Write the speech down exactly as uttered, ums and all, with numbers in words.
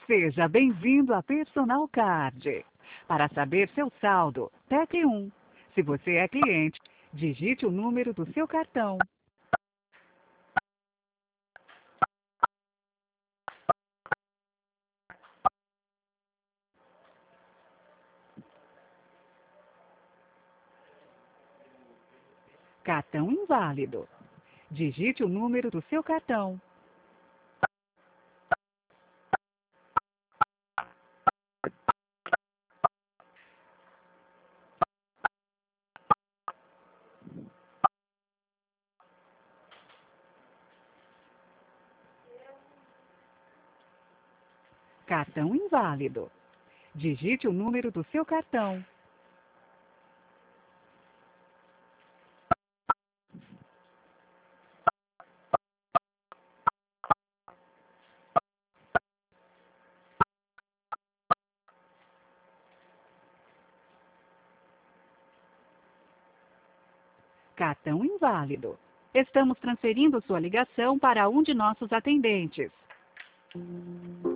Seja bem-vindo à Personal Card. Para saber seu saldo, tecle um. Se você é cliente, digite o número do seu cartão. Cartão inválido. Digite o número do seu cartão. Cartão inválido. Digite o número do seu cartão. Cartão inválido. Estamos transferindo sua ligação para um de nossos atendentes.